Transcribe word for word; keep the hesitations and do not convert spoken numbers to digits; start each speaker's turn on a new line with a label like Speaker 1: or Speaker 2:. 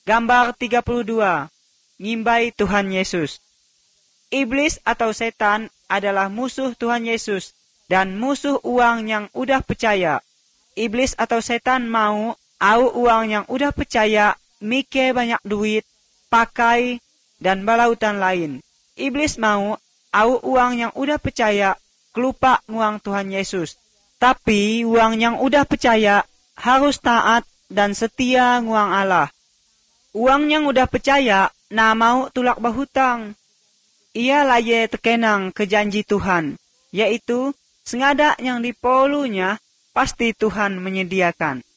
Speaker 1: Gambar tiga puluh dua. Ngimbai Tuhan Yesus. Iblis atau setan adalah musuh Tuhan Yesus dan musuh uang yang udah percaya. Iblis atau setan mau au uang yang udah percaya, mikir banyak duit, pakai, dan balautan lain. Iblis mau au uang yang udah percaya, kelupa nguang Tuhan Yesus. Tapi uang yang udah percaya harus taat dan setia nguang Allah. Uang yang udah percaya na mau tulak bahutang. Ia laye terkenang ke janji Tuhan, yaitu sengada yang dipolunya pasti Tuhan menyediakan.